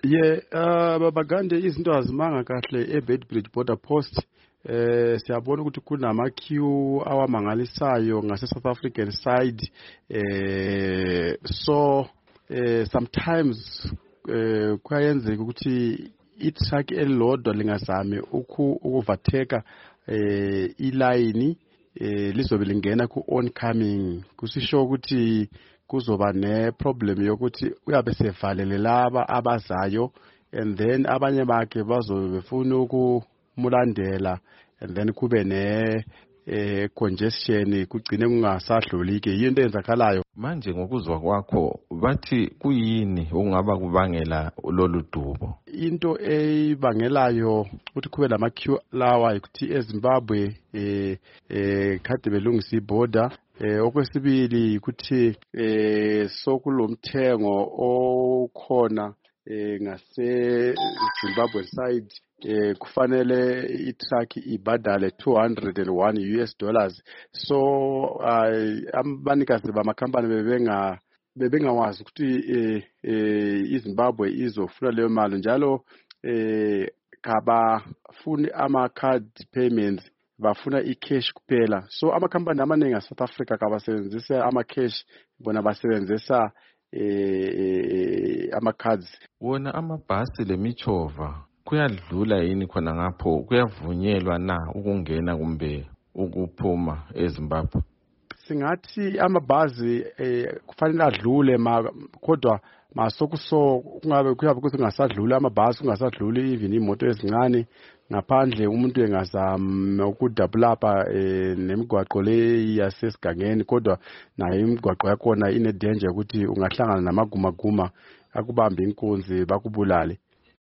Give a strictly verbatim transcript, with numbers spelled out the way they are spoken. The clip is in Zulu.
Ye uh, babagande izinto azimanga kahle eBedbridge border post. Eh siyabona ukuthi kunama queue awamangalisayo ngase South African side. Eh so eh sometimes eh kuyenzeka ukuthi itruck elilodwa lingazame ukuvatheka eh iline eh lizobe lingena ku oncoming, kusisho ukuthi kuzoba ne problem yokuthi uyabe sevalele laba abazayo, and then abanye bakhe bazobe befuna ukumulandela, and then kube ne eh congestion kugcine kungasadluli ke into enzakalayo manje. Ngokuzwa kwakho bathi kuyini ongaba kubangela lolu dubo? Into eyibangelayo ukuthi kube lama queue lawa ukuthi eZimbabwe eh eh kade belungisa iborder. Eh okwesibili ukuthi eh sokulomthengo okhona eh ngase Zimbabwe side eh kufanele itruck ibadale two hundred one U S dollars. So abanikazi bamakhampani bebenga bebengawazi ukuthi eh eh iZimbabwe izofuna leyo mali njalo eh kabafuni ama card payments, bafuna i-cash kuphela. So amakhampani amaningi eSouth Africa kabasebenzisa ama-cash, bona basebenzisa eh ama-cards. Wona amabhasi lemichova kuyadlula yini khona ngapho? Kuyavunyelwa na ukungena kumbe ukuphuma eZimbabwe? Singathi amabhasi eh kufanele adlule kodwa masokuso kungabe kuyabe kuthi ngasadlula amabhasi, kungasadluli even imoto ezincane, ngaphandle umuntu engazama ukudabulapa eh nemigwaqo le yasesigangeni, kodwa nayo imigwaqo yakhona ine danger ukuthi ungahlangana namaguma guma akubambe inkunzi bakubulale.